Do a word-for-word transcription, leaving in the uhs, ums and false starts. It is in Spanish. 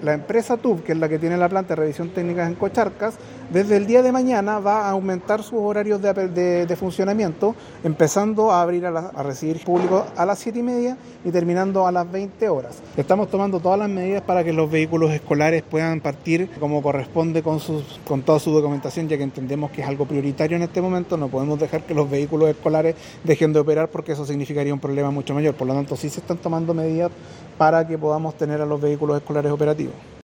la empresa T U B, que es la que tiene la planta de revisión técnica en Cocharcas, desde el día de mañana va a aumentar sus horarios de, de, de funcionamiento, empezando a abrir a, la, a recibir público a las siete y media y terminando a las veinte horas. Estamos tomando todas las medidas para que los vehículos escolares puedan partir como corresponde con, sus, con toda su documentación, ya que entendemos que es algo prioritario en este momento. No podemos dejar que los vehículos escolares dejen de operar porque eso significaría un problema mucho mayor. Por lo tanto, sí se están tomando medidas para que podamos tener a los vehículos escolares operativos.